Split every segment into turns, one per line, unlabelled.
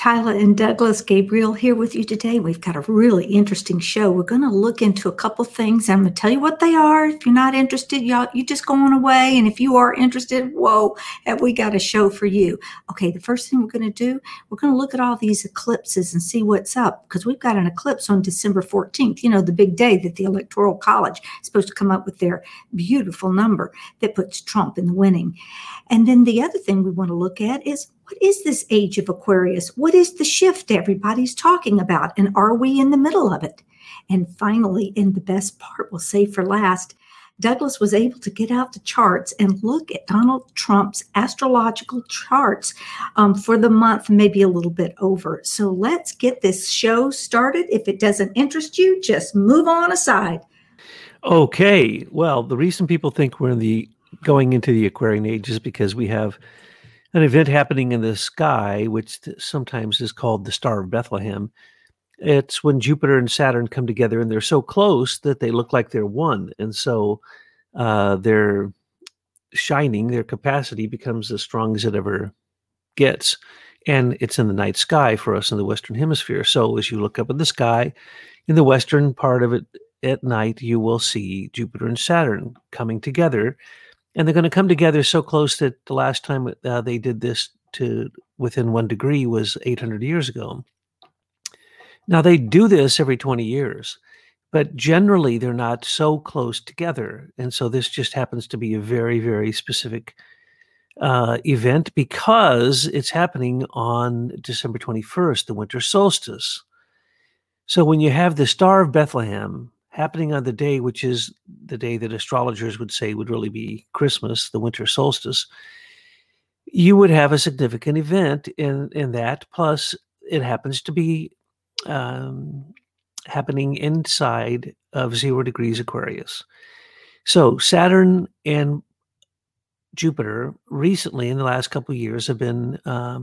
Tyler and Douglas, Gabriel here with you today. We've got a really interesting show. We're going to look into a couple things. I'm going to tell you what they are. If you're not interested, you just go on away. And if you are interested, whoa, we got a show for you. Okay, the first thing we're going to do, we're going to look at all these eclipses and see what's up, because we've got an eclipse on December 14th, the big day that the Electoral College is supposed to come up with their beautiful number that puts Trump in the winning. And then the other thing we want to look at is, what is this age of Aquarius? What is the shift everybody's talking about? And are we in the middle of it? And finally, and the best part we'll save for last, Douglas was able to get out the charts and look at Donald Trump's astrological charts for the month, maybe a little bit over. So let's get this show started. If it doesn't interest you, just move on aside.
Okay. Well, the reason people think we're going into the Aquarian age is because we have an event happening in the sky, which sometimes is called the Star of Bethlehem. It's when Jupiter and Saturn come together, and they're so close that they look like they're one. And so their shining, their capacity becomes as strong as it ever gets. And it's in the night sky for us in the Western Hemisphere. So as you look up in the sky, in the western part of it at night, you will see Jupiter and Saturn coming together. And they're going to come together so close that the last time they did this to within 1 degree was 800 years ago. Now, they do this every 20 years, but generally they're not so close together. And so this just happens to be a very, very specific event because it's happening on December 21st, the winter solstice. So when you have the Star of Bethlehem happening on the day, which is the day that astrologers would say would really be Christmas, the winter solstice, you would have a significant event in that. Plus, it happens to be happening inside of 0 degrees Aquarius. So Saturn and Jupiter recently, in the last couple of years, have been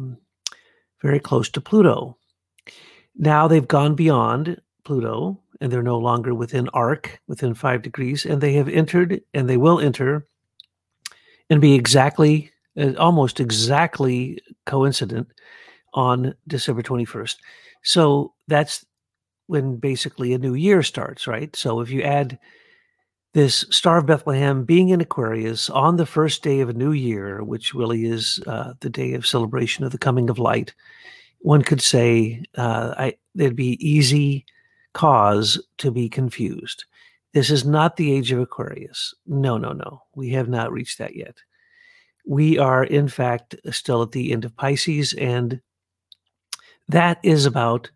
very close to Pluto. Now they've gone beyond Pluto, and they're no longer within arc, within 5 degrees, and they have entered, and they will enter, and be almost exactly coincident on December 21st. So that's when basically a new year starts, right? So if you add this Star of Bethlehem being in Aquarius on the first day of a new year, which really is the day of celebration of the coming of light, one could say there'd be easy cause to be confused. This is not the age of Aquarius. No. We have not reached that yet. We are, in fact, still at the end of Pisces, and that is about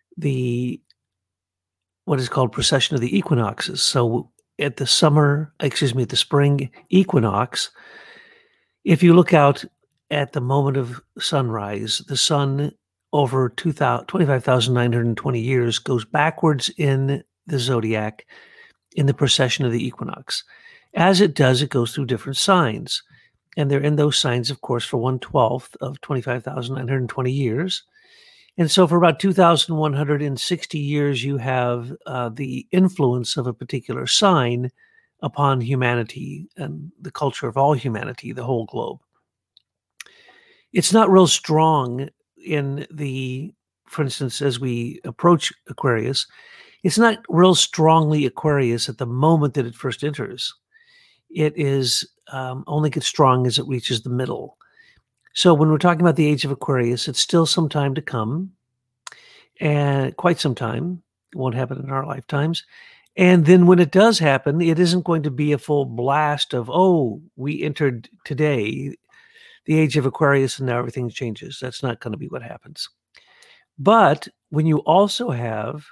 what is called precession of the equinoxes. So at the spring equinox, if you look out at the moment of sunrise, the sun over 25,920 years goes backwards in the zodiac in the precession of the equinox. As it does, it goes through different signs. And they're in those signs, of course, for 1/12 of 25,920 years. And so for about 2,160 years, you have the influence of a particular sign upon humanity and the culture of all humanity, the whole globe. It's not real strong for instance, as we approach Aquarius, it's not real strongly Aquarius at the moment that it first enters. It is only gets strong as it reaches the middle. So when we're talking about the age of Aquarius, it's still some time to come, and quite some time. It won't happen in our lifetimes. And then when it does happen, it isn't going to be a full blast of, we entered today, the age of Aquarius, and now everything changes. That's not going to be what happens. But when you also have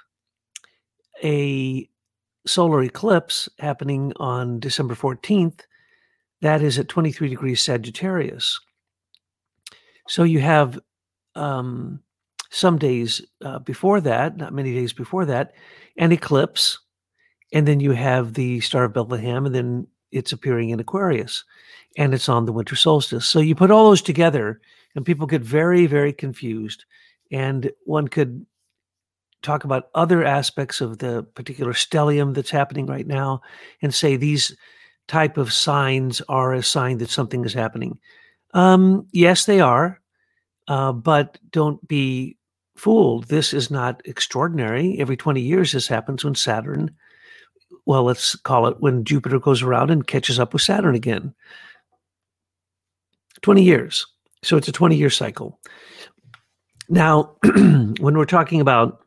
a solar eclipse happening on December 14th, that is at 23 degrees Sagittarius. So you have some days before that, not many days before that, an eclipse, and then you have the Star of Bethlehem, and then it's appearing in Aquarius, and it's on the winter solstice. So you put all those together, and people get very, very confused, and one could talk about other aspects of the particular stellium that's happening right now and say these type of signs are a sign that something is happening. Yes, they are, but don't be fooled. This is not extraordinary. Every 20 years, this happens when Saturn, well, let's call it when Jupiter goes around and catches up with Saturn again. 20 years. So it's a 20-year cycle. Now, when we're talking about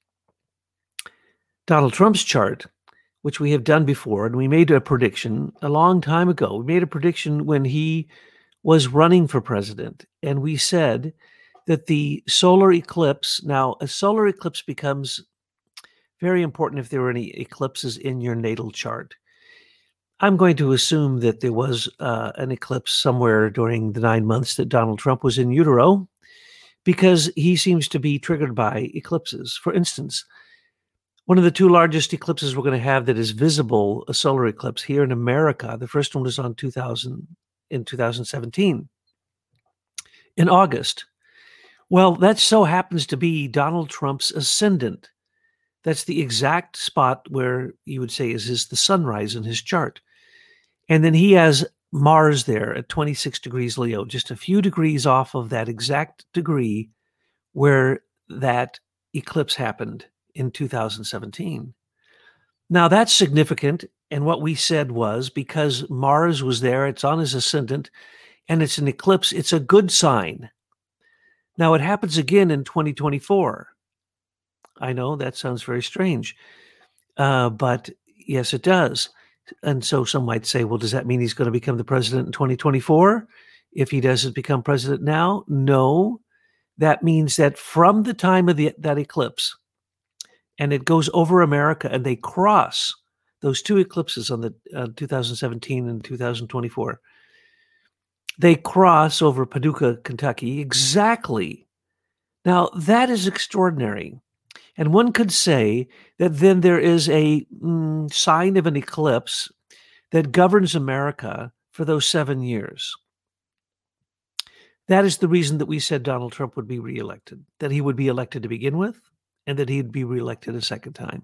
Donald Trump's chart, which we have done before, and we made a prediction a long time ago. We made a prediction when he was running for president, and we said that the solar eclipse, now a solar eclipse becomes very important if there were any eclipses in your natal chart. I'm going to assume that there was an eclipse somewhere during the 9 months that Donald Trump was in utero, because he seems to be triggered by eclipses. For instance, one of the two largest eclipses we're going to have that is visible, a solar eclipse here in America, the first one was in 2017, in August. Well, that so happens to be Donald Trump's ascendant. That's the exact spot where you would say is the sunrise in his chart. And then he has Mars there at 26 degrees Leo, just a few degrees off of that exact degree where that eclipse happened in 2017. Now that's significant. And what we said was, because Mars was there, it's on his ascendant, and it's an eclipse, it's a good sign. Now it happens again in 2024. I know that sounds very strange, but yes, it does. And so some might say, well, does that mean he's going to become the president in 2024? If he doesn't become president now? No. That means that from the time of that eclipse, and it goes over America, and they cross those two eclipses on the 2017 and 2024. They cross over Paducah, Kentucky, exactly. Now, that is extraordinary. And one could say that then there is a sign of an eclipse that governs America for those 7 years. That is the reason that we said Donald Trump would be reelected, that he would be elected to begin with, and that he'd be reelected a second time.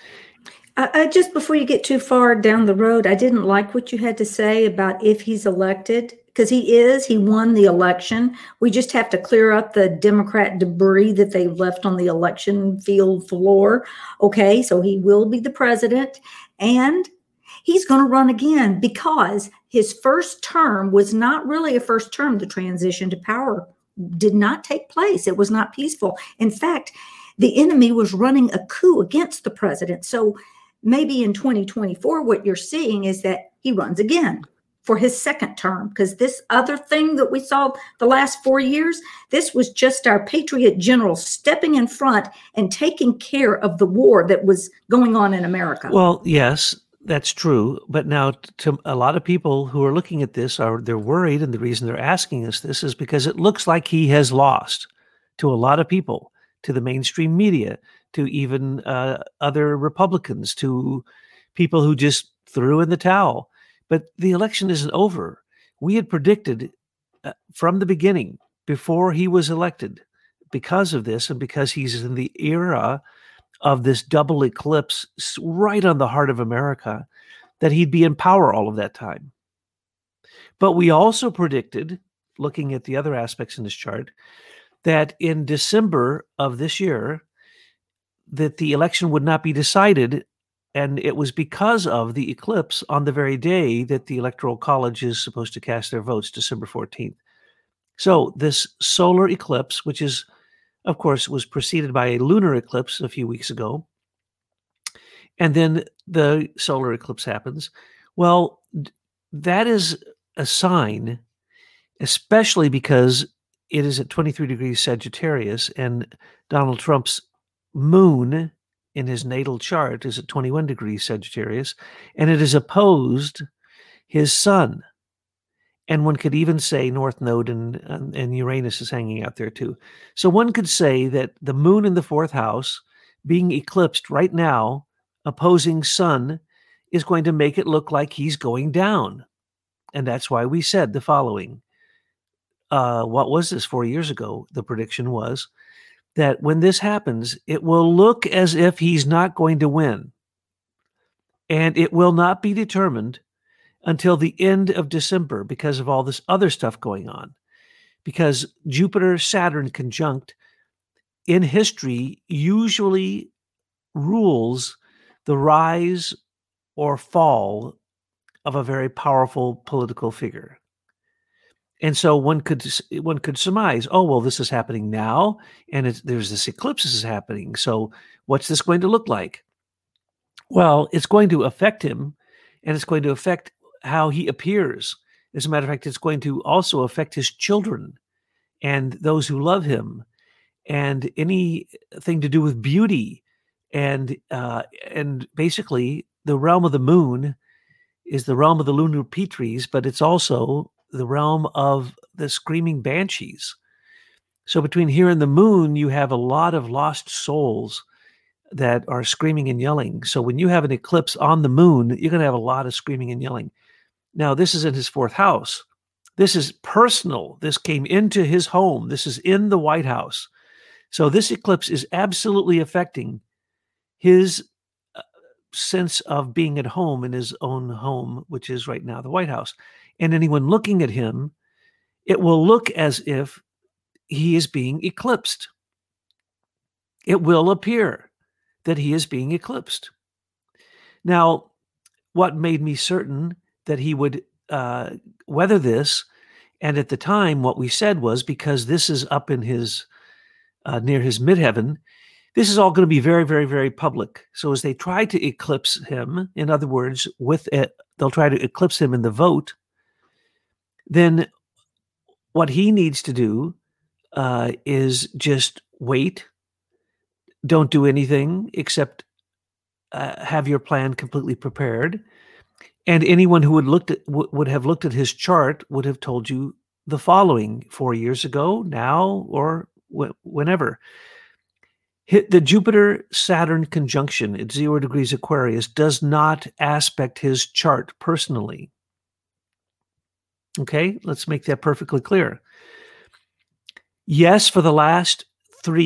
Just before you get too far down the road, I didn't like what you had to say about if he's elected, because he won the election. We just have to clear up the Democrat debris that they left on the election field floor. Okay, so he will be the president, and he's going to run again, because his first term was not really a first term. The transition to power did not take place. It was not peaceful. In fact, the enemy was running a coup against the president. So maybe in 2024, what you're seeing is that he runs again for his second term, because this other thing that we saw the last 4 years, this was just our patriot general stepping in front and taking care of the war that was going on in America.
Well, yes, that's true. But now to a lot of people who are looking at this, they're worried. And the reason they're asking us this is because it looks like he has lost to a lot of people, to the mainstream media, to even other Republicans, to people who just threw in the towel. But the election isn't over. We had predicted from the beginning, before he was elected, because of this and because he's in the era of this double eclipse right on the heart of America, that he'd be in power all of that time. But we also predicted, looking at the other aspects in this chart, that in December of this year, that the election would not be decided. And it was because of the eclipse on the very day that the Electoral College is supposed to cast their votes, December 14th. So this solar eclipse, which is, of course, was preceded by a lunar eclipse a few weeks ago, and then the solar eclipse happens. Well, that is a sign, especially because it is at 23 degrees Sagittarius, and Donald Trump's moon in his natal chart is at 21 degrees Sagittarius, and it is opposed his sun. And one could even say North Node and Uranus is hanging out there too. So one could say that the moon in the fourth house being eclipsed right now, opposing sun, is going to make it look like he's going down. And that's why we said the following. What was this 4 years ago? The prediction was that when this happens, it will look as if he's not going to win. And it will not be determined until the end of December because of all this other stuff going on. Because Jupiter, Saturn conjunct in history usually rules the rise or fall of a very powerful political figure. And so one could surmise, oh, well, this is happening now, and there's this eclipse is happening. So what's this going to look like? Well, it's going to affect him, and it's going to affect how he appears. As a matter of fact, it's going to also affect his children and those who love him, and anything to do with beauty, and basically the realm of the moon is the realm of the lunar Petries, but it's also the realm of the screaming banshees. So between here and the moon, you have a lot of lost souls that are screaming and yelling. So when you have an eclipse on the moon, you're going to have a lot of screaming and yelling. Now, this is in his fourth house. This is personal. This came into his home. This is in the White House. So this eclipse is absolutely affecting his sense of being at home in his own home, which is right now the White House. And anyone looking at him, it will look as if he is being eclipsed. It will appear that he is being eclipsed. Now, what made me certain that he would weather this, and at the time what we said was, because this is up in his near his midheaven, this is all going to be very, very, very public. So as they try to eclipse him, in other words, they'll try to eclipse him in the vote, then what he needs to do is just wait. Don't do anything except have your plan completely prepared. And anyone who would have looked at his chart would have told you the following: 4 years ago, now, or whenever. The Jupiter-Saturn conjunction at 0 degrees Aquarius does not aspect his chart personally. Okay, let's make that perfectly clear. Yes, for the last 4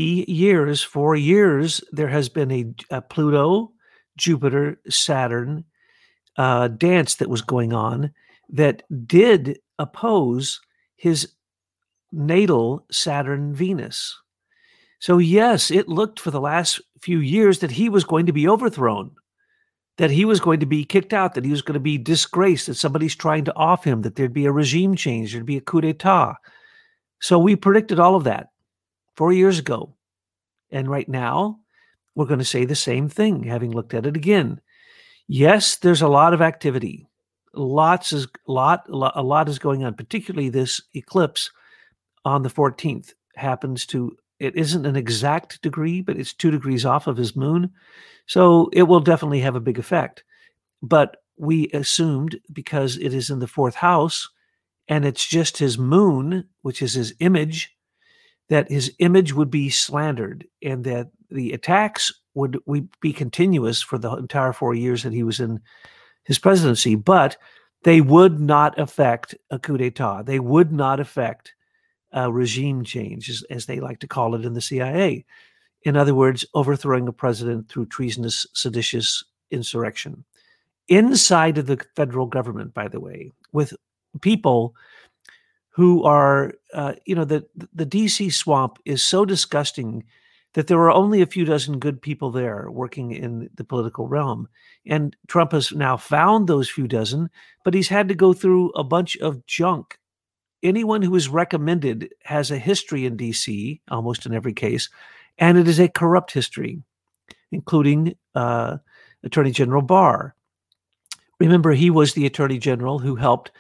years, there has been a Pluto, Jupiter, Saturn dance that was going on that did oppose his natal Saturn Venus. So yes, it looked for the last few years that he was going to be overthrown, that he was going to be kicked out, that he was going to be disgraced, that somebody's trying to off him, that there'd be a regime change, there'd be a coup d'etat. So we predicted all of that 4 years ago. And right now, we're going to say the same thing, having looked at it again. Yes, there's a lot of activity. A lot is going on, particularly this eclipse on the 14th it isn't an exact degree, but it's 2 degrees off of his moon. So it will definitely have a big effect. But we assumed, because it is in the fourth house and it's just his moon, which is his image, that his image would be slandered and that the attacks would be continuous for the entire 4 years that he was in his presidency. But they would not affect a coup d'etat. They would not affect regime change, as they like to call it in the CIA. In other words, overthrowing a president through treasonous, seditious insurrection. Inside of the federal government, by the way, with people who are, the DC swamp is so disgusting that there are only a few dozen good people there working in the political realm. And Trump has now found those few dozen, but he's had to go through a bunch of junk. Anyone who is recommended has a history in DC, almost in every case, and it is a corrupt history, including Attorney General Barr. Remember, he was the Attorney General who helped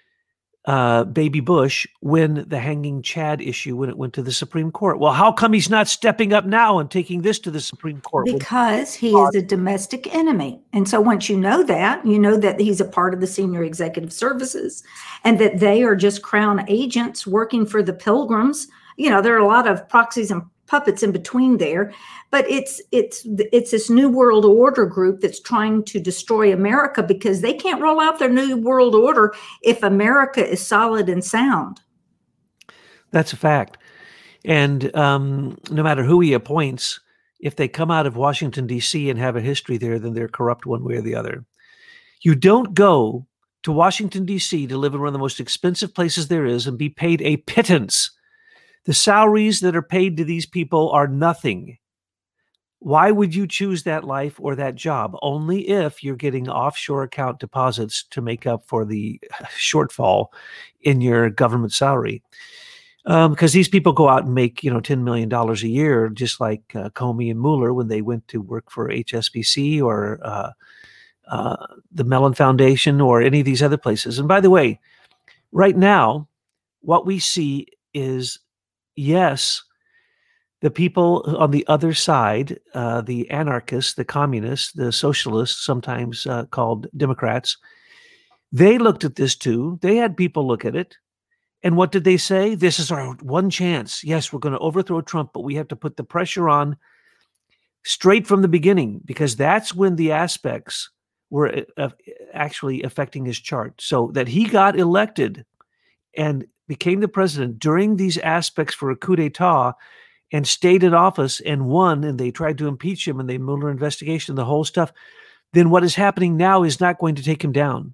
Baby Bush win the hanging Chad issue when it went to the Supreme Court. Well, how come he's not stepping up now and taking this to the Supreme Court?
Because he is a domestic enemy. And so once you know that he's a part of the senior executive services and that they are just crown agents working for the pilgrims. There are a lot of proxies and puppets in between there, but it's this New World Order group that's trying to destroy America because they can't roll out their New World Order if America is solid and sound.
That's a fact. And no matter who he appoints, if they come out of Washington, D.C. and have a history there, then they're corrupt one way or the other. You don't go to Washington, D.C. to live in one of the most expensive places there is and be paid a pittance The salaries that are paid to these people are nothing. Why would you choose that life or that job? Only if you're getting offshore account deposits to make up for the shortfall in your government salary. Because these people go out and make, $10 million a year, just like Comey and Mueller when they went to work for HSBC or the Mellon Foundation or any of these other places. And by the way, right now, what we see is, yes, the people on the other side, the anarchists, the communists, the socialists, sometimes called Democrats, they looked at this too. They had people look at it. And what did they say? This is our one chance. Yes, we're going to overthrow Trump, but we have to put the pressure on straight from the beginning, because that's when the aspects were actually affecting his chart. So that he got elected and became the president during these aspects for a coup d'etat and stayed in office and won, and they tried to impeach him and the Mueller investigation, the whole stuff, then what is happening now is not going to take him down.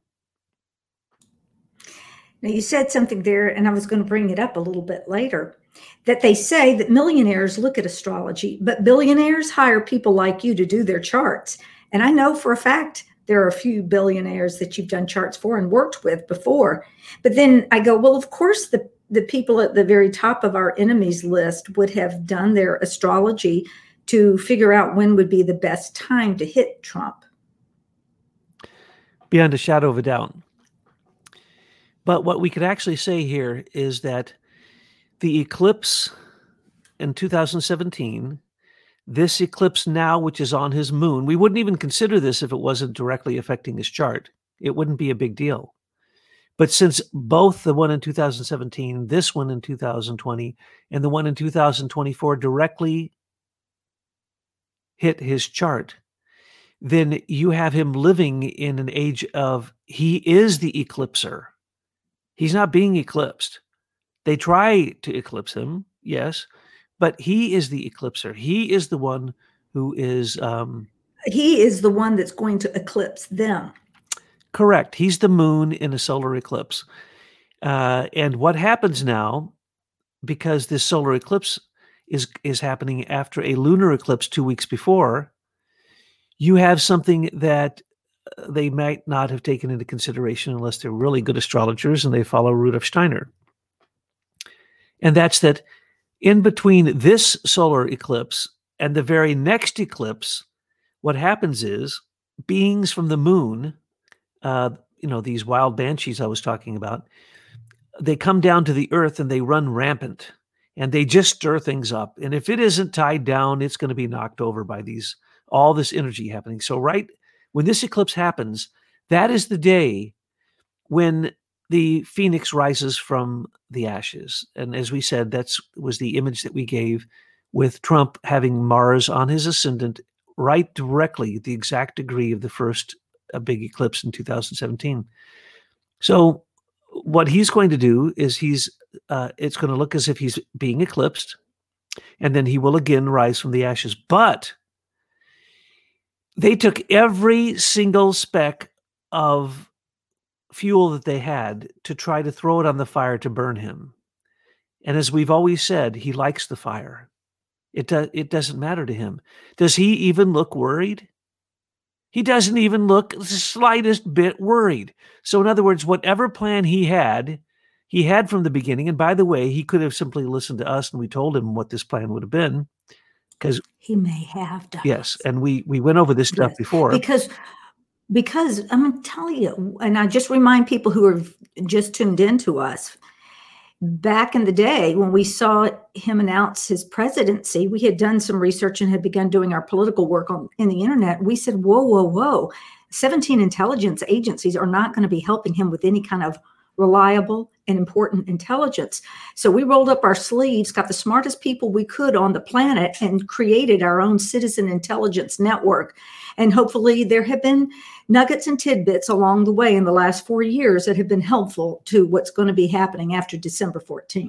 Now, you said something there, and I was going to bring it up a little bit later, that they say that millionaires look at astrology, but billionaires hire people like you to do their charts. And I know for a fact there are a few billionaires that you've done charts for and worked with before. But then I go, well, of course, the people at the very top of our enemies list would have done their astrology to figure out when would be the best time to hit Trump.
Beyond a shadow of a doubt. But what we could actually say here is that the eclipse in 2017, this eclipse now, which is on his moon, we wouldn't even consider this if it wasn't directly affecting his chart. It wouldn't be a big deal. But since both the one in 2017, this one in 2020, and the one in 2024 directly hit his chart, then you have him living in an age of, he is the eclipser. He's not being eclipsed. They try to eclipse him, yes, but he is the eclipser. He is the one who is...
he is the one that's going to eclipse them.
Correct. He's the moon in a solar eclipse. And what happens now, because this solar eclipse is happening after a lunar eclipse 2 weeks before, you have something that they might not have taken into consideration unless they're really good astrologers and they follow Rudolf Steiner. And that's that in between this solar eclipse and the very next eclipse, what happens is beings from the moon, these wild banshees I was talking about, they come down to the earth and they run rampant and they just stir things up. And if it isn't tied down, it's going to be knocked over by all this energy happening. So right when this eclipse happens, that is the day when the phoenix rises from the ashes. And as we said, that was the image that we gave with Trump having Mars on his ascendant right directly, the exact degree of the first big eclipse in 2017. So what he's going to do is it's going to look as if he's being eclipsed, and then he will again rise from the ashes. But they took every single speck of fuel that they had to try to throw it on the fire to burn him. And as we've always said, he likes the fire. It doesn't matter to him. Does he even look worried? He doesn't even look the slightest bit worried. So in other words, whatever plan he had from the beginning. And by the way, he could have simply listened to us and we told him what this plan would have been. Because
he may have done.
Yes, and we went over this stuff before.
Because I'm going to tell you, and I just remind people who are just tuned into us, back in the day when we saw him announce his presidency, we had done some research and had begun doing our political work in the internet. We said, whoa, 17 intelligence agencies are not going to be helping him with any kind of reliable and important intelligence. So we rolled up our sleeves, got the smartest people we could on the planet, and created our own citizen intelligence network. And hopefully there have been nuggets and tidbits along the way in the last 4 years that have been helpful to what's going to be happening after December 14th.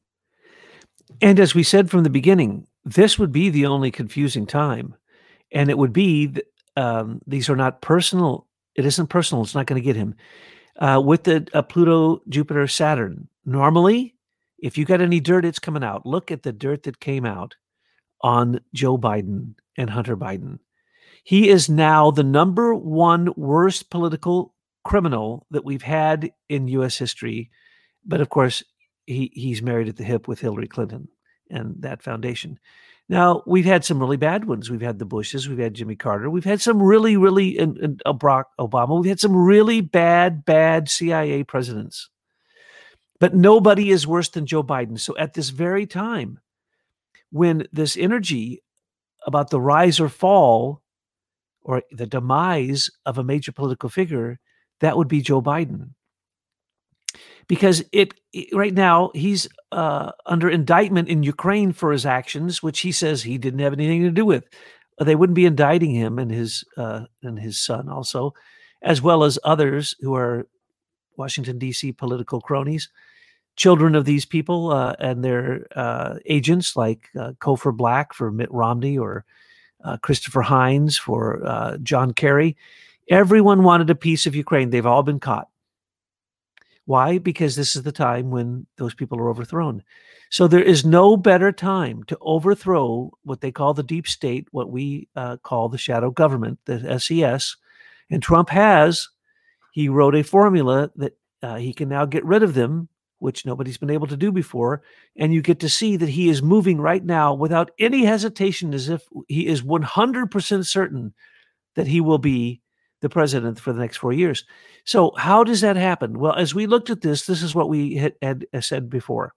And as we said from the beginning, this would be the only confusing time. And it would be, these are not personal. It isn't personal. It's not going to get him. With the Pluto, Jupiter, Saturn, normally If you got any dirt, it's coming out. Look at the dirt that came out on Joe Biden and Hunter Biden. He is now the number one worst political criminal that we've had in U.S. history. But of course, he's married at the hip with Hillary Clinton and that foundation. Now, we've had some really bad ones. We've had the Bushes. We've had Jimmy Carter. We've had some really, and Barack Obama. We've had some really bad CIA presidents. But nobody is worse than Joe Biden. So at this very time, when this energy about the rise or fall or the demise of a major political figure, that would be Joe Biden. Because right now he's under indictment in Ukraine for his actions, which he says he didn't have anything to do with. They wouldn't be indicting him and his son also, as well as others who are Washington, D.C. political cronies, children of these people and their agents like Cofer Black for Mitt Romney or Christopher Hines for John Kerry. Everyone wanted a piece of Ukraine. They've all been caught. Why? Because this is the time when those people are overthrown. So there is no better time to overthrow what they call the deep state, what we call the shadow government, the SES. And Trump he wrote a formula that he can now get rid of them, which nobody's been able to do before. And you get to see that he is moving right now without any hesitation, as if he is 100% certain that he will be the president for the next 4 years. So how does that happen? Well, as we looked at this is what we had said before.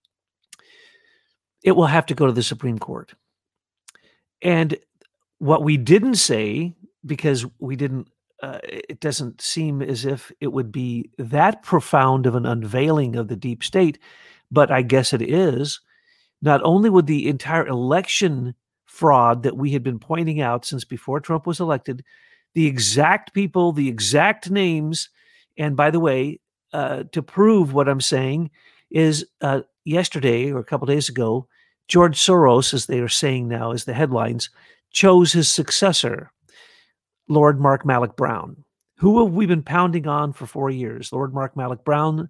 It will have to go to the Supreme Court. And what we didn't say, because we didn't, it doesn't seem as if it would be that profound of an unveiling of the deep state, but I guess it is. Not only would the entire election fraud that we had been pointing out since before Trump was elected, the exact people, the exact names, and by the way, to prove what I'm saying is yesterday or a couple days ago, George Soros, as they are saying now as the headlines, chose his successor, Lord Mark Malloch Brown. Who have we been pounding on for 4 years? Lord Mark Malloch Brown,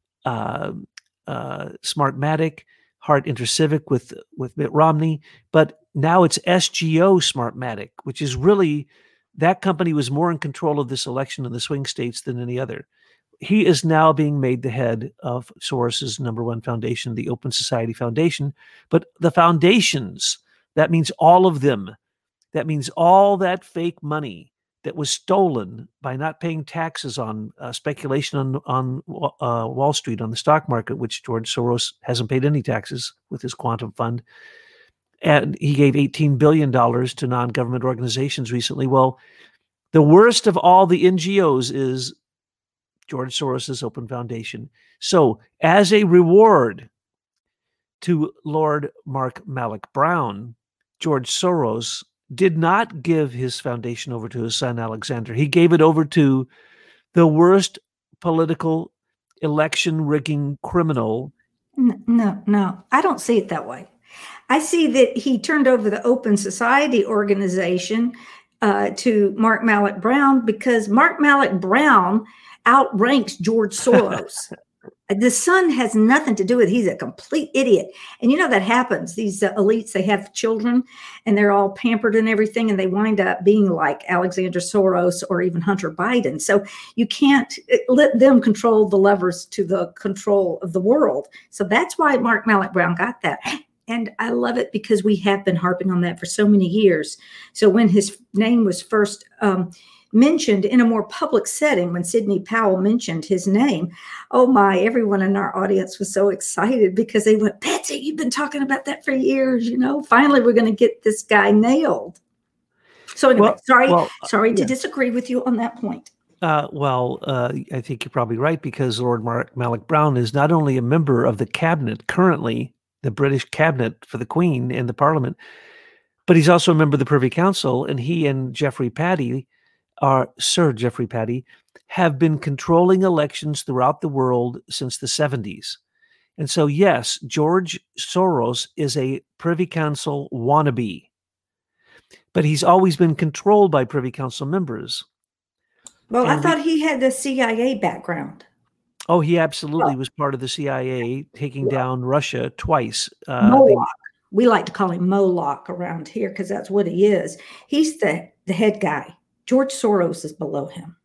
Smartmatic, Hart InterCivic with Mitt Romney, but now it's SGO Smartmatic, which is really, that company was more in control of this election in the swing states than any other. He is now being made the head of Soros's number one foundation, the Open Society Foundation. But the foundations, that means all of them. That means all that fake money that was stolen by not paying taxes on speculation on Wall Street, on the stock market, which George Soros hasn't paid any taxes with his quantum fund. And he gave $18 billion to non-government organizations recently. Well, the worst of all the NGOs is George Soros's Open Foundation. So as a reward to Lord Mark Malloch Brown, George Soros did not give his foundation over to his son, Alexander. He gave it over to the worst political election rigging criminal.
No, I don't see it that way. I see that he turned over the Open Society organization to Mark Malloch Brown because Mark Malloch Brown outranks George Soros. The son has nothing to do with it. He's a complete idiot. And you know that happens. These elites, they have children and they're all pampered and everything, and they wind up being like Alexander Soros or even Hunter Biden. So you can't let them control the levers to the control of the world. So that's why Mark Malloch Brown got that. And I love it because we have been harping on that for so many years. So when his name was first mentioned in a more public setting, when Sidney Powell mentioned his name, oh my, everyone in our audience was so excited because they went, Betsy, you've been talking about that for years, finally we're going to get this guy nailed. So anyway, sorry to disagree with you on that point.
I think you're probably right, because Lord Mark Malloch Brown is not only a member of the cabinet, currently the British cabinet for the Queen and the Parliament, but he's also a member of the Privy Council, and he and Geoffrey Patty, Sir Geoffrey Patty, have been controlling elections throughout the world since the 70s. And so, yes, George Soros is a Privy Council wannabe, but he's always been controlled by Privy Council members.
Well, I thought he had the CIA background.
Oh, he
Well,
absolutely was part of the CIA, taking down Russia twice.
Moloch. We like to call him Moloch around here because that's what he is. He's the head guy. George Soros is below him.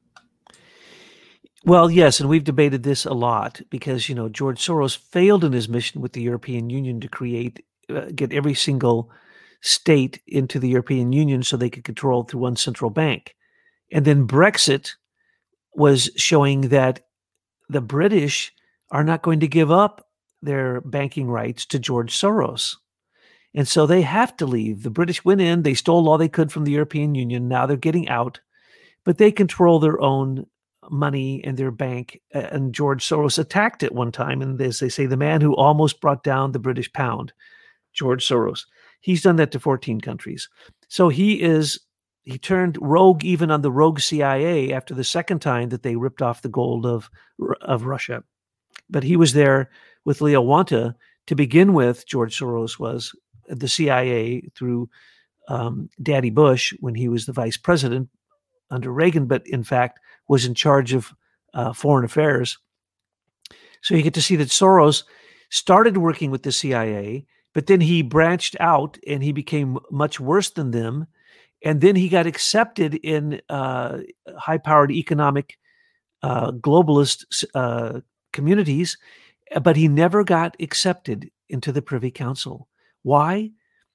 Well, yes, and we've debated this a lot because, George Soros failed in his mission with the European Union to get every single state into the European Union so they could control through one central bank. And then Brexit was showing that the British are not going to give up their banking rights to George Soros. And so they have to leave. The British went in, they stole all they could from the European Union. Now they're getting out, but they control their own money and their bank. And George Soros attacked it one time. And as they say, the man who almost brought down the British pound, George Soros, he's done that to 14 countries. So he turned rogue even on the rogue CIA after the second time that they ripped off the gold of Russia. But he was there with Leo Wanta to begin with. George Soros was the CIA through Daddy Bush when he was the vice president under Reagan, but in fact was in charge of foreign affairs. So you get to see that Soros started working with the CIA, but then he branched out and he became much worse than them. And then he got accepted in high-powered economic globalist communities, but he never got accepted into the Privy Council. Why?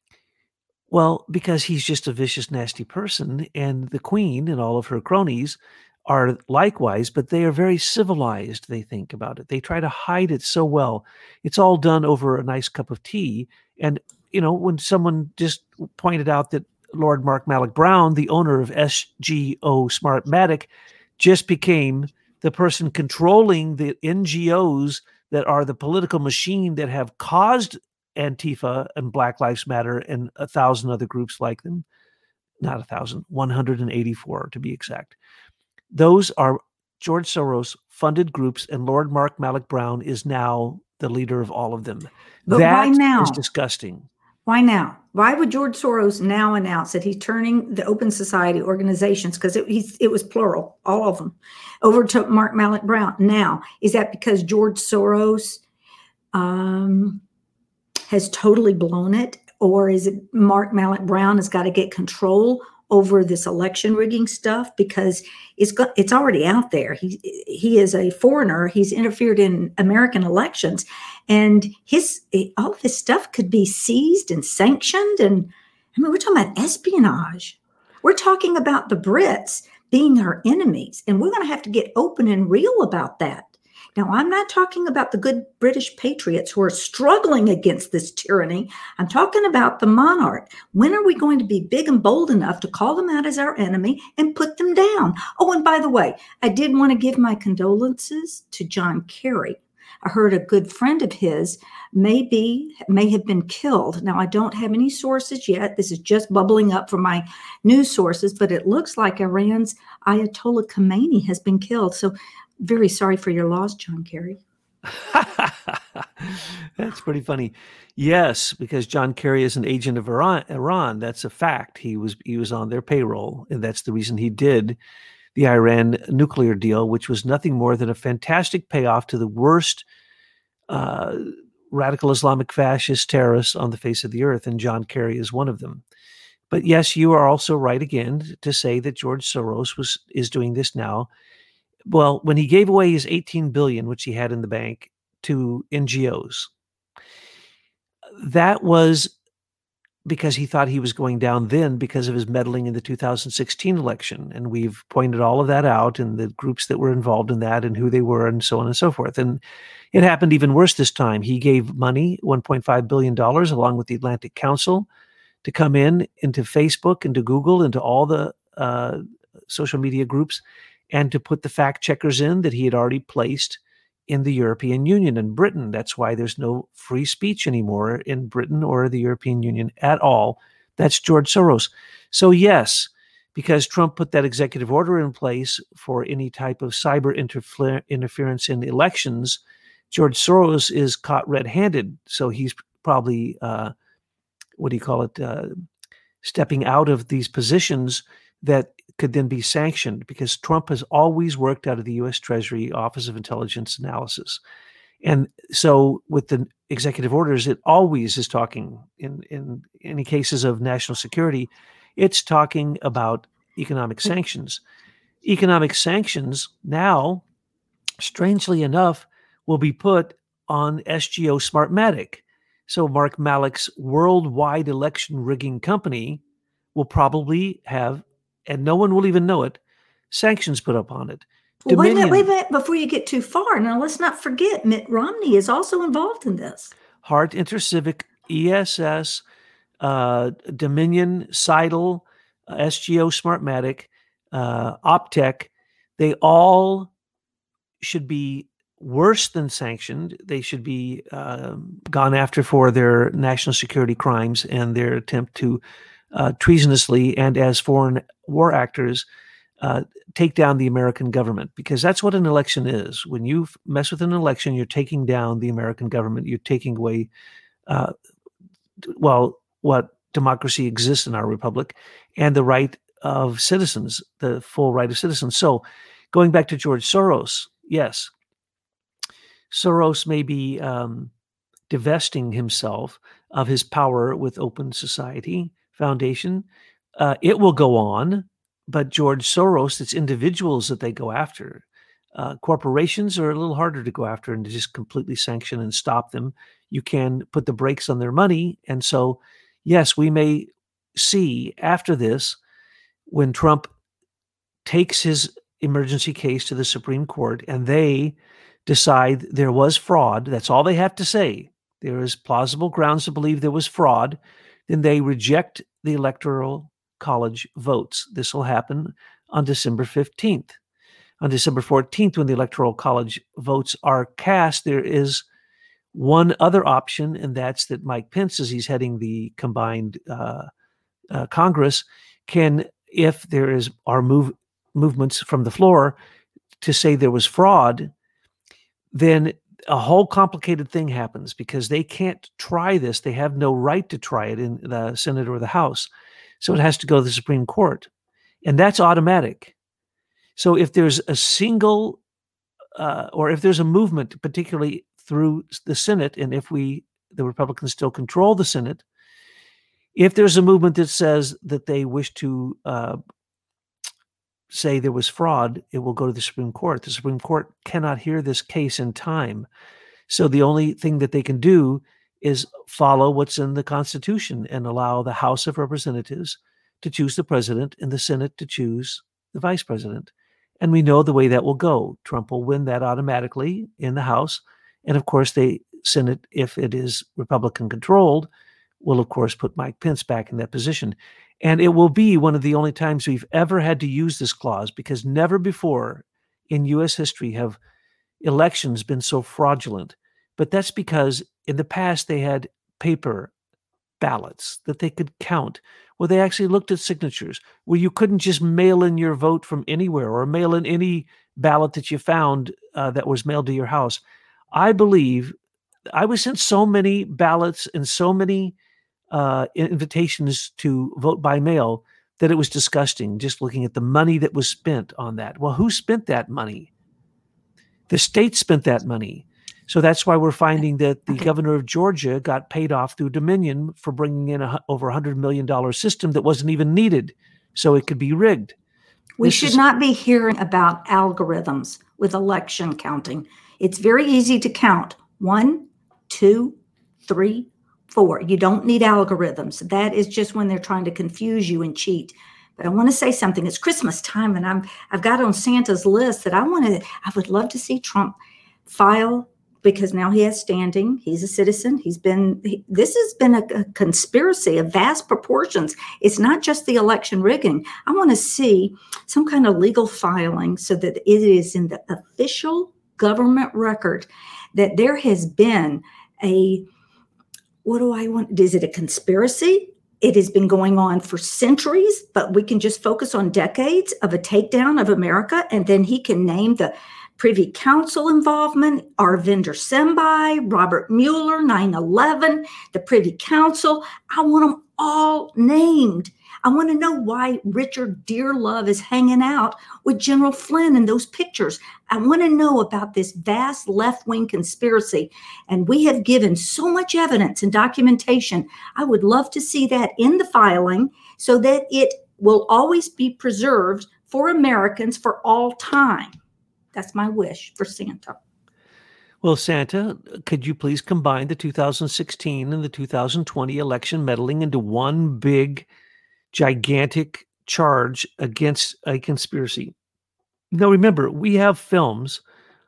Well, because he's just a vicious, nasty person, and the Queen and all of her cronies are likewise, but they are very civilized, they think about it. They try to hide it so well. It's all done over a nice cup of tea. And, when someone just pointed out that Lord Mark Malloch Brown, the owner of SGO Smartmatic, just became the person controlling the NGOs that are the political machine that have caused Antifa and Black Lives Matter and 1,000 other groups like them. Not 1,000, 184 to be exact. Those are George Soros funded groups, and Lord Mark Malloch Brown is now the leader of all of them.
But why now?
Is disgusting.
Why now? Why would George Soros now announce that he's turning the Open Society organizations, because it was plural, all of them, over to Mark Malloch Brown? Now, is that because George Soros has totally blown it, or is it Mark Malloch Brown has got to get control over this election rigging stuff because it's already out there? He is a foreigner. He's interfered in American elections, and all of his stuff could be seized and sanctioned. And I mean, we're talking about espionage. We're talking about the Brits being our enemies, and we're going to have to get open and real about that. Now, I'm not talking about the good British patriots who are struggling against this tyranny. I'm talking about the monarch. When are we going to be big and bold enough to call them out as our enemy and put them down? Oh, and by the way, I did want to give my condolences to John Kerry. I heard a good friend of his may have been killed. Now, I don't have any sources yet. This is just bubbling up from my news sources, but it looks like Iran's Ayatollah Khomeini has been killed. So very sorry for your loss, John Kerry.
That's pretty funny. Yes, because John Kerry is an agent of Iran. That's a fact. He was on their payroll, and that's the reason he did the Iran nuclear deal, which was nothing more than a fantastic payoff to the worst radical Islamic fascist terrorists on the face of the earth, and John Kerry is one of them. But yes, you are also right again to say that George Soros is doing this now. Well, when he gave away his $18 billion, which he had in the bank, to NGOs, that was because he thought he was going down then because of his meddling in the 2016 election. And we've pointed all of that out and the groups that were involved in that and who they were and so on and so forth. And it happened even worse this time. He gave money, $1.5 billion, along with the Atlantic Council, to come into Facebook, into Google, into all the social media groups, and to put the fact checkers in that he had already placed in the European Union and Britain. That's why there's no free speech anymore in Britain or the European Union at all. That's George Soros. So yes, because Trump put that executive order in place for any type of cyber interference in elections, George Soros is caught red-handed. So he's probably, stepping out of these positions that could then be sanctioned, because Trump has always worked out of the U.S. Treasury Office of Intelligence Analysis. And so with the executive orders, it always is talking, in any cases of national security, it's talking about economic sanctions. Economic sanctions now, strangely enough, will be put on SGO Smartmatic. So Mark Malek's worldwide election rigging company will probably have, and no one will even know it, sanctions put up on it.
Well, wait a minute, before you get too far. Now, let's not forget Mitt Romney is also involved in this.
Hart, InterCivic, ESS, Dominion, Seidel, SGO Smartmatic, Optech, they all should be worse than sanctioned. They should be gone after for their national security crimes and their attempt to treasonously and as foreign war actors take down the American government, because that's what an election is. When you mess with an election, you're taking down the American government. You're taking away, what democracy exists in our republic, and the right of citizens, the full right of citizens. So going back to George Soros, yes, Soros may be divesting himself of his power with Open Society Foundation. It will go on, but George Soros, it's individuals that they go after. Corporations are a little harder to go after and to just completely sanction and stop them. You can put the brakes on their money. And so, yes, we may see after this, when Trump takes his emergency case to the Supreme Court and they decide there was fraud, that's all they have to say. There is plausible grounds to believe there was fraud, then they reject the Electoral College votes. This will happen on December 15th. On December 14th, when the Electoral College votes are cast, there is one other option, and that's that Mike Pence, as he's heading the combined Congress, can, if there are movements from the floor to say there was fraud, then a whole complicated thing happens, because they can't try this. They have no right to try it in the Senate or the House. So it has to go to the Supreme Court, and that's automatic. So if there's a single, or if there's a movement, particularly through the Senate, and if the Republicans still control the Senate, if there's a movement that says that they wish to say there was fraud, it will go to the Supreme Court. The Supreme Court cannot hear this case in time. So the only thing that they can do is follow what's in the Constitution and allow the House of Representatives to choose the president and the Senate to choose the vice president. And we know the way that will go. Trump will win that automatically in the House. And of course, the Senate, if it is Republican controlled, will of course put Mike Pence back in that position. And it will be one of the only times we've ever had to use this clause, because never before in U.S. history have elections been so fraudulent. But that's because in the past they had paper ballots that they could count, where they actually looked at signatures, where you couldn't just mail in your vote from anywhere or mail in any ballot that you found that was mailed to your house. I believe I was sent so many ballots and so many invitations to vote by mail that it was disgusting just looking at the money that was spent on that. Well, who spent that money? The state spent that money. So that's why we're finding that the governor of Georgia got paid off through Dominion for bringing in over $100 million system that wasn't even needed, so it could be rigged.
We should not be hearing about algorithms with election counting. It's very easy to count 1, 2, 3, 4. You don't need algorithms. That is just when they're trying to confuse you and cheat. But I want to say something. It's Christmas time, and I've got on Santa's list that I would love to see Trump file, because now he has standing. He's a citizen. This has been a conspiracy of vast proportions. It's not just the election rigging. I want to see some kind of legal filing so that it is in the official government record that there has been is it a conspiracy? It has been going on for centuries, but we can just focus on decades of a takedown of America, and then he can name the Privy Council involvement, Arvinder Sembai, Robert Mueller, 9/11, the Privy Council. I want them all named. I want to know why Richard Dearlove is hanging out with General Flynn in those pictures. I want to know about this vast left-wing conspiracy. And we have given so much evidence and documentation. I would love to see that in the filing so that it will always be preserved for Americans for all time. That's my wish for Santa.
Well, Santa, could you please combine the 2016 and the 2020 election meddling into one big, gigantic charge against a conspiracy? Now, remember, we have films,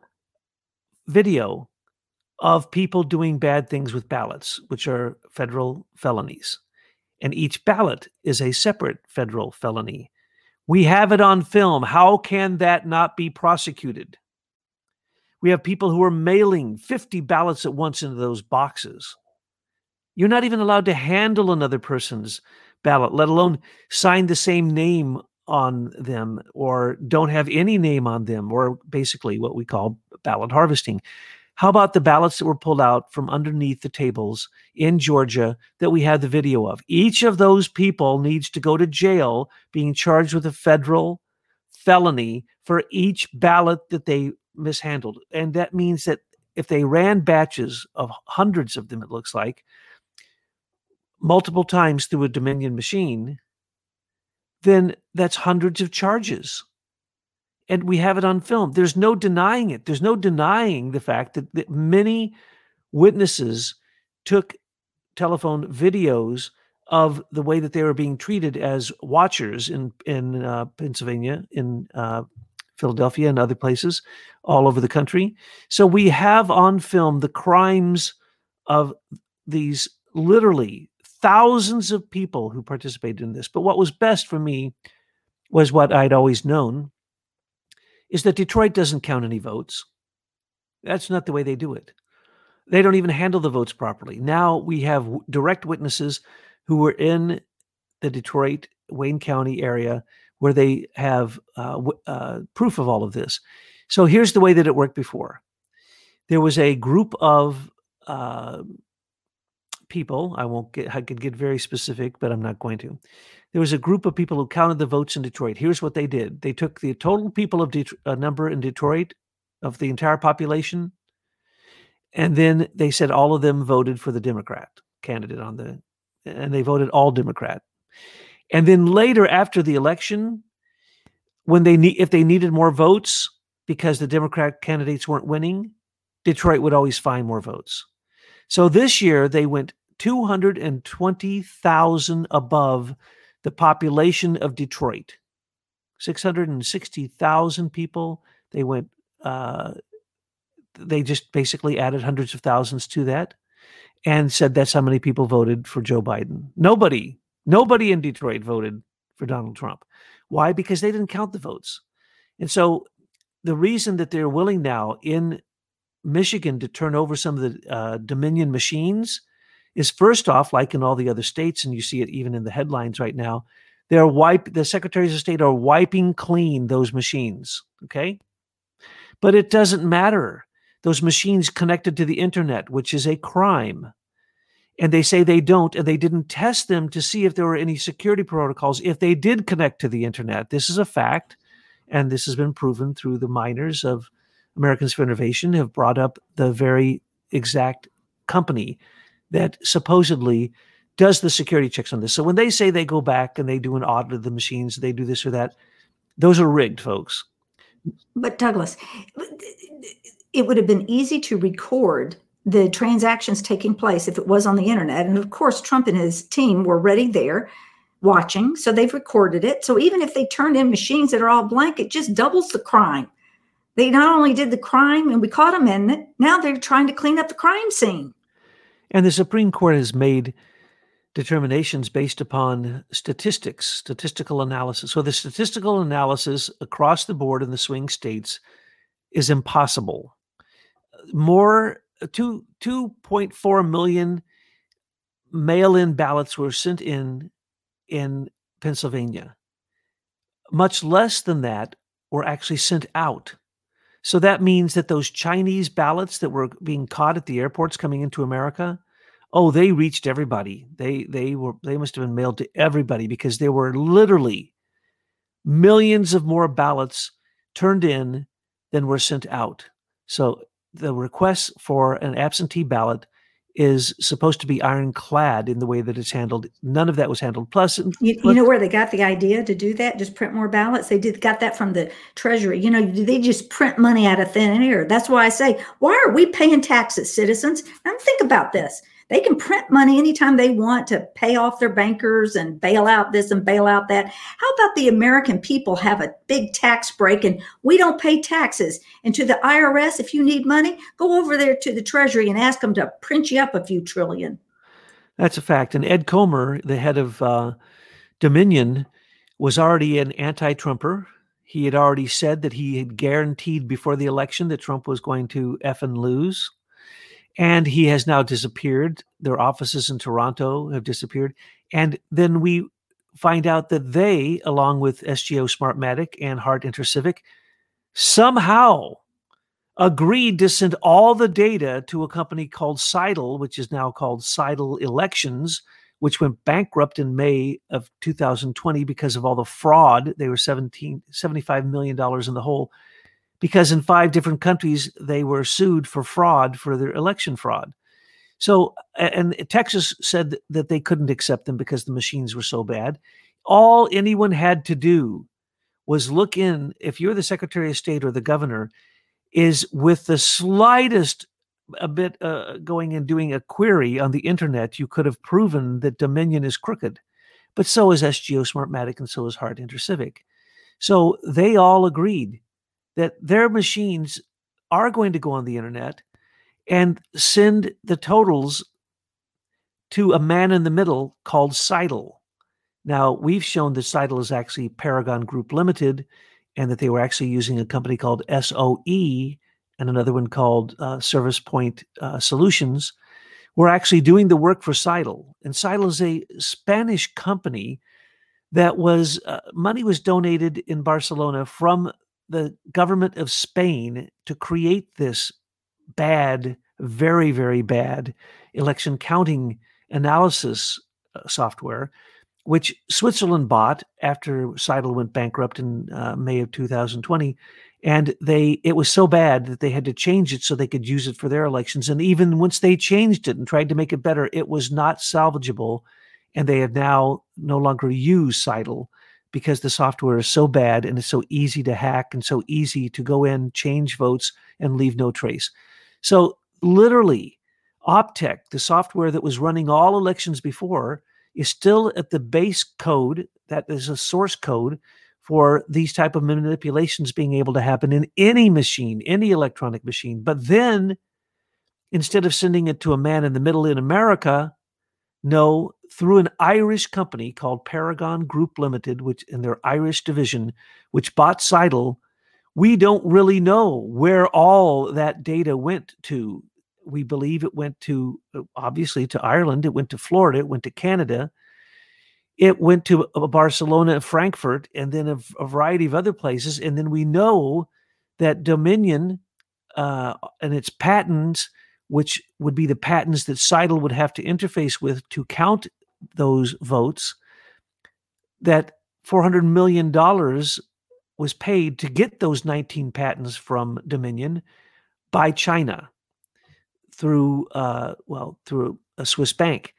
video of people doing bad things with ballots, which are federal felonies. And each ballot is a separate federal felony. We have it on film. How can that not be prosecuted? We have people who are mailing 50 ballots at once into those boxes. You're not even allowed to handle another person's ballot, let alone sign the same name on them or don't have any name on them, or basically what we call ballot harvesting. How about the ballots that were pulled out from underneath the tables in Georgia that we had the video of? Each of those people needs to go to jail being charged with a federal felony for each ballot that they mishandled. And that means that if they ran batches of hundreds of them, it looks like, multiple times through a Dominion machine, then that's hundreds of charges. And we have it on film. There's no denying it. There's no denying the fact that many witnesses took telephone videos of the way that they were being treated as watchers in Pennsylvania, in Philadelphia and other places all over the country. So we have on film the crimes of these literally thousands of people who participated in this. But what was best for me was what I'd always known, is that Detroit doesn't count any votes. That's not the way they do it. They don't even handle the votes properly. Now we have direct witnesses who were in the Detroit, Wayne County area where they have proof of all of this. So here's the way that it worked before. There was a group of people. I could get very specific, but I'm not going to. There was a group of people who counted the votes in Detroit. Here's what they did. They took the total people of number in Detroit of the entire population, and then they said all of them voted for the Democrat candidate and they voted all Democrat. And then later, after the election, if they needed more votes because the Democrat candidates weren't winning, Detroit would always find more votes. So this year they went 220,000 above the population of Detroit. 660,000 people. They went. They just basically added hundreds of thousands to that, and said that's how many people voted for Joe Biden. Nobody in Detroit voted for Donald Trump. Why? Because they didn't count the votes. And so the reason that they're willing now in Michigan to turn over some of the Dominion machines is, first off, like in all the other states, and you see it even in the headlines right now, the secretaries of state are wiping clean those machines, okay? But it doesn't matter. Those machines connected to the internet, which is a crime. And they say they don't, and they didn't test them to see if there were any security protocols. If they did connect to the internet, this is a fact, and this has been proven through the miners of Americans for Innovation have brought up the very exact company that supposedly does the security checks on this. So when they say they go back and they do an audit of the machines, they do this or that, those are rigged, folks.
But Douglas, it would have been easy to record the transactions taking place if it was on the internet. And of course, Trump and his team were already there watching, so they've recorded it. So even if they turned in machines that are all blank, it just doubles the crime. They not only did the crime and we caught them in it, now they're trying to clean up the crime scene.
And the Supreme Court has made determinations based upon statistical analysis. So the statistical analysis across the board in the swing states is impossible. 2.4 million mail-in ballots were sent in Pennsylvania. Much less than that were actually sent out. So that means that those Chinese ballots that were being caught at the airports coming into America Oh, they reached everybody. They must have been mailed to everybody, because there were literally millions of more ballots turned in than were sent out. So the request for an absentee ballot is supposed to be ironclad in the way that it's handled. None of that was handled. Plus,
You know where they got the idea to do that? Just print more ballots. They got that from the Treasury. You know, they just print money out of thin air. That's why I say, why are we paying taxes, citizens? And think about this. They can print money anytime they want to pay off their bankers and bail out this and bail out that. How about the American people have a big tax break and we don't pay taxes? And to the IRS, if you need money, go over there to the Treasury and ask them to print you up a few trillion.
That's a fact. And Ed Comer, the head of Dominion, was already an anti-Trumper. He had already said that he had guaranteed before the election that Trump was going to effing lose. And he has now disappeared. Their offices in Toronto have disappeared. And then we find out that they, along with SGO Smartmatic and Hart InterCivic, somehow agreed to send all the data to a company called Seidel, which is now called Seidel Elections, which went bankrupt in May of 2020 because of all the fraud. They were $75 million in the hole, because in 5 different countries, they were sued for fraud, for their election fraud. So, and Texas said that they couldn't accept them because the machines were so bad. All anyone had to do was look in, if you're the Secretary of State or the governor, is with the slightest a bit going and doing a query on the internet, you could have proven that Dominion is crooked. But so is SGO Smartmatic, and so is Hart InterCivic. So they all agreed that their machines are going to go on the internet and send the totals to a man in the middle called Seidel. Now, we've shown that Seidel is actually Paragon Group Limited, and that they were actually using a company called SOE and another one called Service Point Solutions. Were actually doing the work for Seidel. And Seidel is a Spanish company that was, money was donated in Barcelona from the government of Spain to create this bad, very, very bad election counting analysis software, which Switzerland bought after Seidel went bankrupt in May of 2020. And it was so bad that they had to change it so they could use it for their elections. And even once they changed it and tried to make it better, it was not salvageable. And they have now no longer used Seidel because the software is so bad and it's so easy to hack and so easy to go in, change votes, and leave no trace. So literally, Optech, the software that was running all elections before, is still at the base code. That is a source code for these type of manipulations being able to happen in any machine, any electronic machine. But then, instead of sending it to a man in the middle in America, no, through an Irish company called Paragon Group Limited, which in their Irish division, which bought Seidel, we don't really know where all that data went to. We believe it went to, obviously, to Ireland. It went to Florida. It went to Canada. It went to Barcelona, Frankfurt, and then a variety of other places. And then we know that Dominion and its patents, which would be the patents that Seidel would have to interface with to count those votes, that $400 million was paid to get those 19 patents from Dominion by China through through a Swiss bank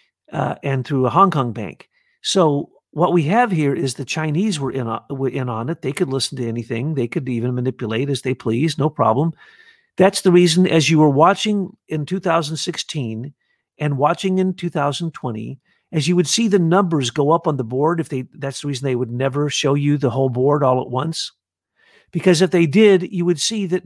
and through a Hong Kong bank. So what we have here is the Chinese were in on it. They could listen to anything. They could even manipulate as they please, no problem. That's the reason, as you were watching in 2016 and watching in 2020, as you would see the numbers go up on the board, that's the reason they would never show you the whole board all at once. Because if they did, you would see that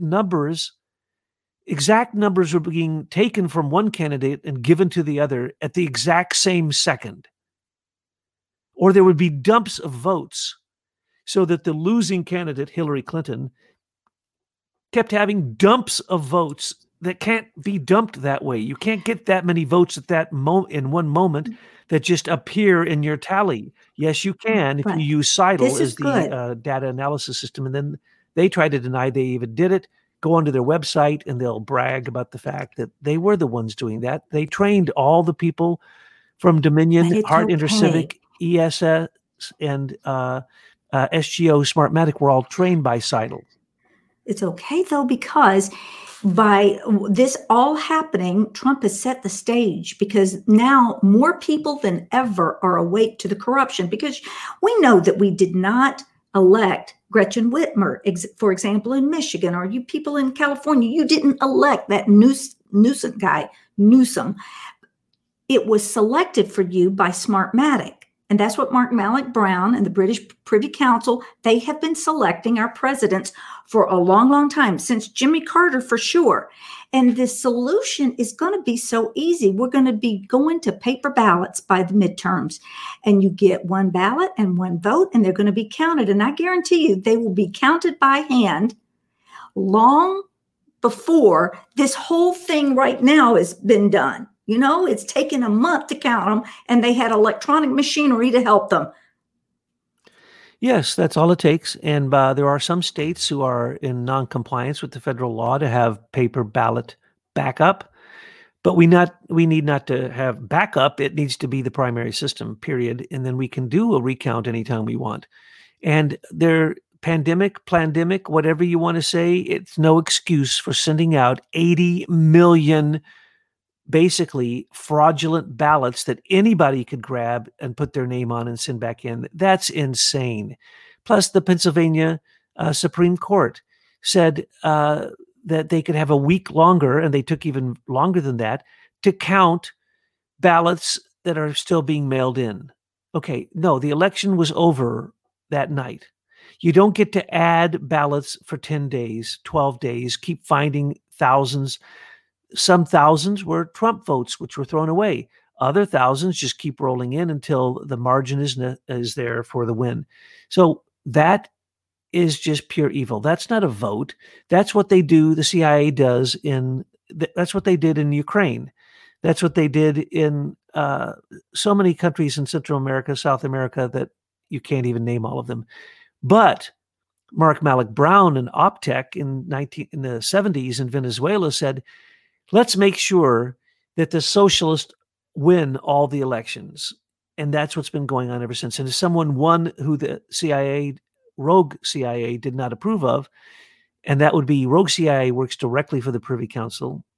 exact numbers were being taken from one candidate and given to the other at the exact same second. Or there would be dumps of votes so that the losing candidate, Hillary Clinton, kept having dumps of votes that can't be dumped that way. You can't get that many votes at that in one moment that just appear in your tally. Yes, you can if you use Seidel as the data analysis system. And then they try to deny they even did it. go onto their website and they'll brag about the fact that they were the ones doing that. They trained all the people from
But
Dominion,
it's
Hart
okay.
Intercivic, ESS, and SGO Smartmatic were all trained by Seidel.
It's okay though, because by this all happening, Trump has set the stage, because now more people than ever are awake to the corruption, because we know that we did not elect Gretchen Whitmer, for example, in Michigan, or you people in California, you didn't elect that Newsom guy, Newsom. It was selected for you by Smartmatic. And that's what Mark Malloch Brown and the British Privy Council, they have been selecting our presidents for a long, long time, since Jimmy Carter for sure. And the solution is going to be so easy. We're going to be going to paper ballots by the midterms. And you get one ballot and one vote, and they're going to be counted. And I guarantee you they will be counted by hand long before this whole thing right now has been done. You know, it's taken a month to count them, and they had electronic machinery to help them.
Yes, that's all it takes. And there are some states who are in non-compliance with the federal law to have paper ballot backup. But we need not to have backup. It needs to be the primary system, period. And then we can do a recount anytime we want. And pandemic, whatever you want to say, it's no excuse for sending out 80 million basically fraudulent ballots that anybody could grab and put their name on and send back in. That's insane. Plus, the Pennsylvania Supreme Court said that they could have a week longer, and they took even longer than that, to count ballots that are still being mailed in. Okay, no, the election was over that night. You don't get to add ballots for 10 days, 12 days, keep finding thousands. Some thousands were Trump votes, which were thrown away. Other thousands just keep rolling in until the margin is there for the win. So that is just pure evil. That's not a vote. That's what they do. The CIA does that's what they did in Ukraine. That's what they did in so many countries in Central America, South America, that you can't even name all of them. But Mark Malloch Brown and Optech in the 70s in Venezuela said, let's make sure that the socialists win all the elections. And that's what's been going on ever since. And if someone won who the rogue CIA did not approve of, and that would be rogue CIA works directly for the Privy Council,